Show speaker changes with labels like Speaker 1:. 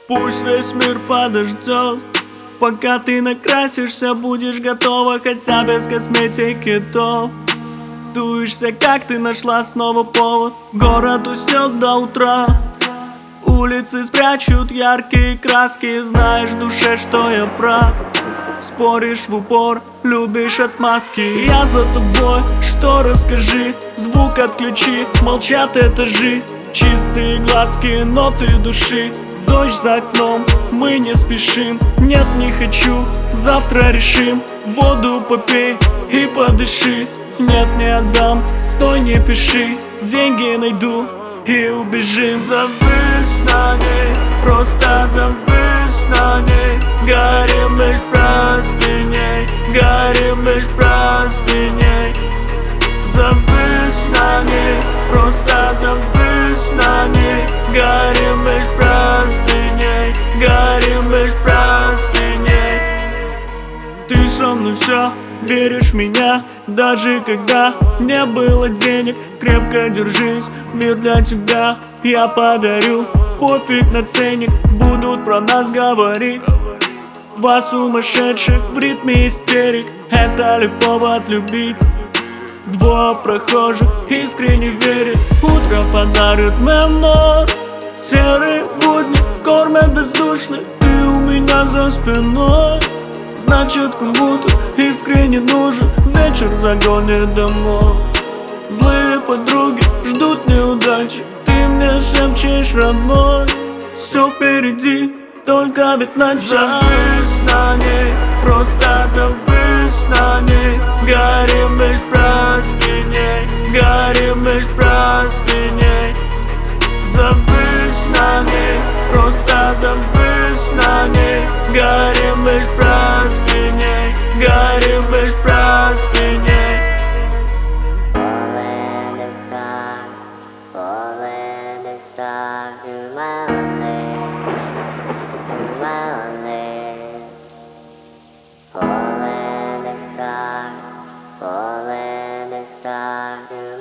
Speaker 1: Пусть весь мир подождет, пока ты накрасишься, будешь готова хотя без косметики, то дуешься, как ты нашла снова повод. Город уснет до утра, улицы спрячут яркие краски. Знаешь в душе, что я прав, споришь в упор, любишь отмазки. Я за тобой, что расскажи, звук отключи, молчат этажи. Чистые глазки, ноты души, дождь за окном, мы не спешим. Нет, не хочу, завтра решим. Воду попей и подыши. Нет, не отдам, стой, не пиши. Деньги найду и убежим. Завис на ней, просто завис на ней. Горим меж простыней, горим меж простыней. Завис на ней, просто завис на ней. Горим меж простыней, горим меж простыней. Ты со мной вся, веришь в меня, даже когда не было денег. Крепко держись, мир для тебя я подарю. Пофиг на ценник, будут про нас говорить. Два сумасшедших в ритме истерик, это ли повод любить? Двое прохожих искренне верят, утро подарит мемно. Серые будни кормят бездушно, ты у меня за спиной. Значит, кому-то искренне нужен вечер загонит домой. Злые подруги ждут неудачи, ты мне шепчешь, родной. Все впереди, только ведь начало. Завис на ней, просто завис на ней. Горим меж простыней, горим меж простыней. Завис на ней, просто завис на ней. Горим меж простыней, горим меж простыней.
Speaker 2: Falling the star, to my lonely, to my lonely. Falling the star, to